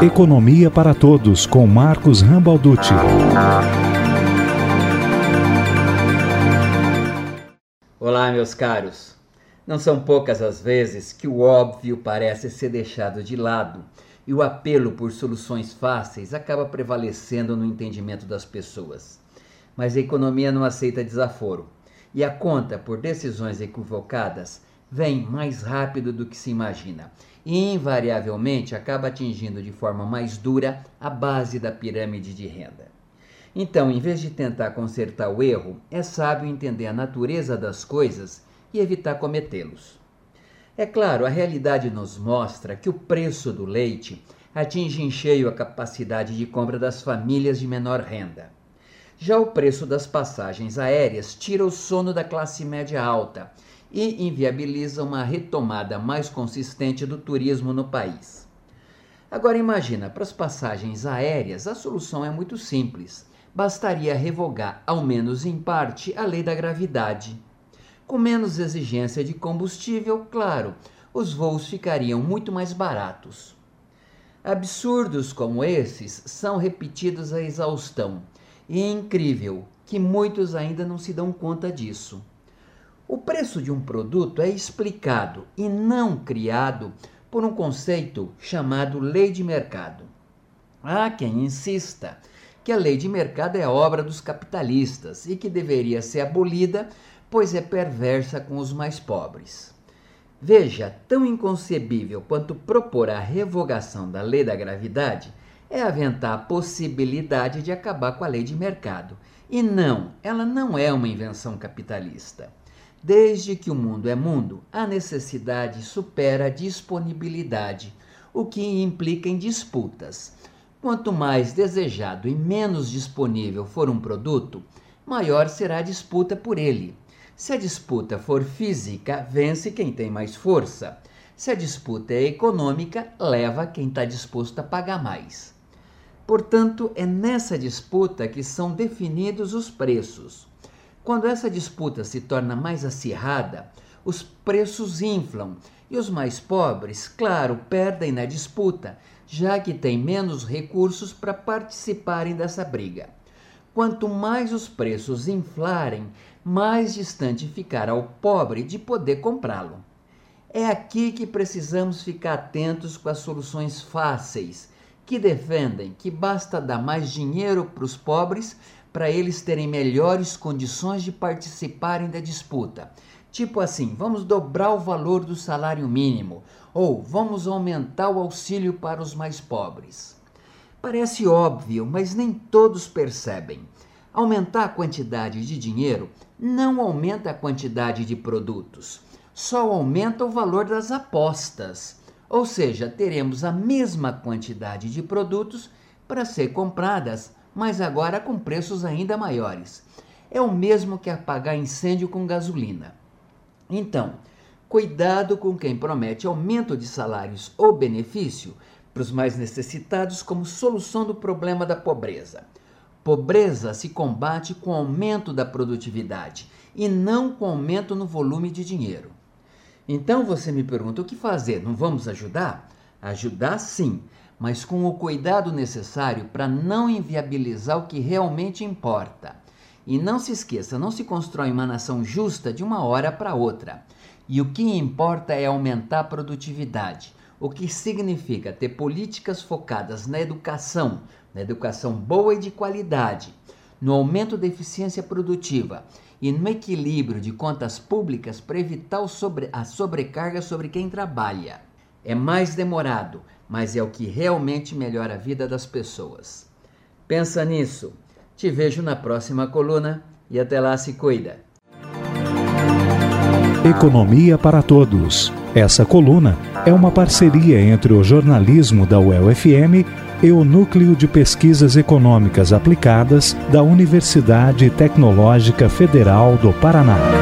Economia para Todos, com Marcos Rambalducci. Olá, meus caros. Não são poucas as vezes que o óbvio parece ser deixado de lado e o apelo por soluções fáceis acaba prevalecendo no entendimento das pessoas. Mas a economia não aceita desaforo e a conta por decisões equivocadas vem mais rápido do que se imagina e invariavelmente acaba atingindo de forma mais dura a base da pirâmide de renda. Então, em vez de tentar consertar o erro, é sábio entender a natureza das coisas e evitar cometê-los. É claro, a realidade nos mostra que o preço do leite atinge em cheio a capacidade de compra das famílias de menor renda. Já o preço das passagens aéreas tira o sono da classe média alta e inviabiliza uma retomada mais consistente do turismo no país. Agora imagina, para as passagens aéreas a solução é muito simples. Bastaria revogar, ao menos em parte, a lei da gravidade. Com menos exigência de combustível, claro, os voos ficariam muito mais baratos. Absurdos como esses são repetidos à exaustão, e é incrível que muitos ainda não se dão conta disso. O preço de um produto é explicado e não criado por um conceito chamado lei de mercado. Há quem insista que a lei de mercado é obra dos capitalistas e que deveria ser abolida, pois é perversa com os mais pobres. Veja, tão inconcebível quanto propor a revogação da lei da gravidade é aventar a possibilidade de acabar com a lei de mercado. E não, ela não é uma invenção capitalista. Desde que o mundo é mundo, a necessidade supera a disponibilidade, o que implica em disputas. Quanto mais desejado e menos disponível for um produto, maior será a disputa por ele. Se a disputa for física, vence quem tem mais força. Se a disputa é econômica, leva quem está disposto a pagar mais. Portanto, é nessa disputa que são definidos os preços. Quando essa disputa se torna mais acirrada, os preços inflam e os mais pobres, claro, perdem na disputa, já que têm menos recursos para participarem dessa briga. Quanto mais os preços inflarem, mais distante ficará o pobre de poder comprá-lo. É aqui que precisamos ficar atentos com as soluções fáceis, que defendem que basta dar mais dinheiro para os pobres para eles terem melhores condições de participarem da disputa. Tipo assim, vamos dobrar o valor do salário mínimo ou vamos aumentar o auxílio para os mais pobres. Parece óbvio, mas nem todos percebem. Aumentar a quantidade de dinheiro não aumenta a quantidade de produtos, só aumenta o valor das apostas. Ou seja, teremos a mesma quantidade de produtos para ser compradas, mas agora com preços ainda maiores. É o mesmo que apagar incêndio com gasolina. Então, cuidado com quem promete aumento de salários ou benefício para os mais necessitados como solução do problema da pobreza. Pobreza se combate com aumento da produtividade e não com aumento no volume de dinheiro. Então você me pergunta o que fazer, não vamos ajudar? Ajudar sim, mas com o cuidado necessário para não inviabilizar o que realmente importa. E não se esqueça, não se constrói uma nação justa de uma hora para outra. E o que importa é aumentar a produtividade, o que significa ter políticas focadas na educação boa e de qualidade, no aumento da eficiência produtiva e no equilíbrio de contas públicas para evitar a sobrecarga sobre quem trabalha. É mais demorado, mas é o que realmente melhora a vida das pessoas. Pensa nisso. Te vejo na próxima coluna e até lá se cuida. Economia para Todos. Essa coluna é uma parceria entre o jornalismo da UEL-FM e o Núcleo de Pesquisas Econômicas Aplicadas da Universidade Tecnológica Federal do Paraná.